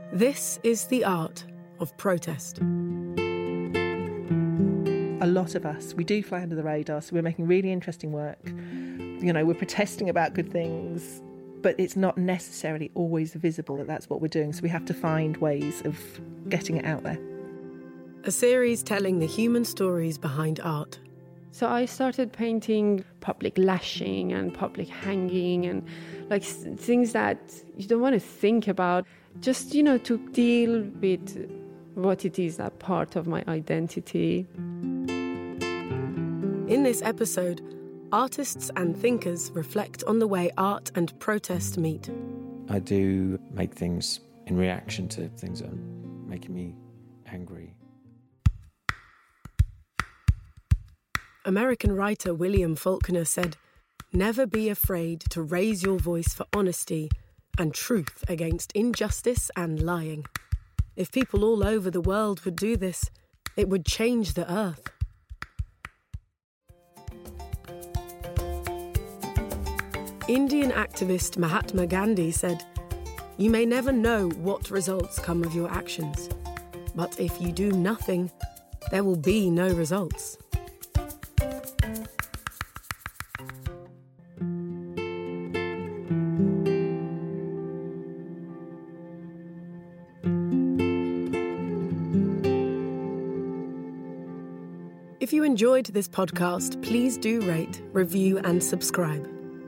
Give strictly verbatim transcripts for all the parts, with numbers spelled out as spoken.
This is the art of protest. A lot of us, we do fly under the radar, so we're making really interesting work. You know, we're protesting about good things, but it's not necessarily always visible that that's what we're doing, so we have to find ways of getting it out there. A series telling the human stories behind art. So I started painting public lashing and public hanging and like things that you don't want to think about, just, you know, to deal with what it is that part of my identity. In this episode, artists and thinkers reflect on the way art and protest meet. I do make things in reaction to things that are making me angry. American writer William Faulkner said, "Never be afraid to raise your voice for honesty and truth against injustice and lying. If people all over the world would do this, it would change the earth." Indian activist Mahatma Gandhi said, "You may never know what results come of your actions, but if you do nothing, there will be no results." If you enjoyed this podcast, please do rate, review and subscribe.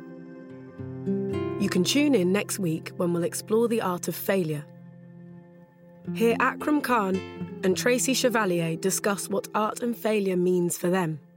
You can tune in next week when we'll explore the art of failure. Hear Akram Khan and Tracy Chevalier discuss what art and failure means for them.